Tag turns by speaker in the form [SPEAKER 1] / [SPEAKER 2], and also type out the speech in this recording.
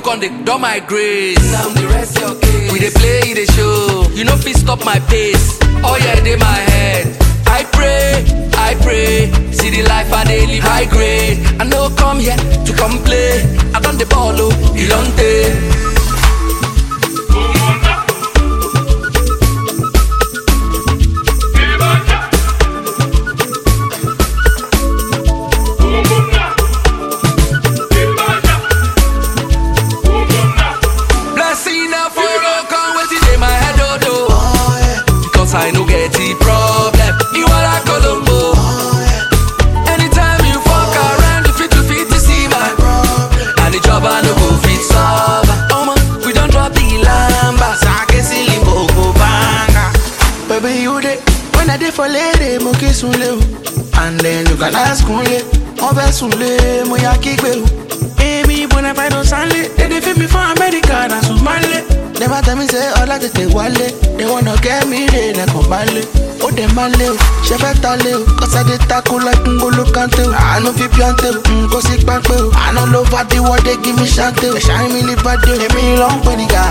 [SPEAKER 1] on the door my grace. Now the rest your case. We dey play the show. You know fit stop my pace. Oh yeah, they my head. I pray. See the life I dey live high grade. I no come here to complain. I done the ball, oh, you don't take. I no get the problem. You are a Colombo. Anytime you fuck around, you fit to see my problem. And the job I no go fit solve. Oh man, we don't drop the lamba. Sake silly bogo banga.
[SPEAKER 2] Baby, you dey when I dey for lady, mo kiss unle. And then you can ask unle. On va sunle, mo ya kigbe. Baby, when I find on Sunday, they fit me for America, that's Somali. Never tell me say all I take wallet. They wanna get me there, they come ballet. Oh, they malé, she fait aller. Cause I did tackle like Ngolo Kante. I know fit piante, go sick back. I know love at the word they give me shante. They shine me live at the me long when he got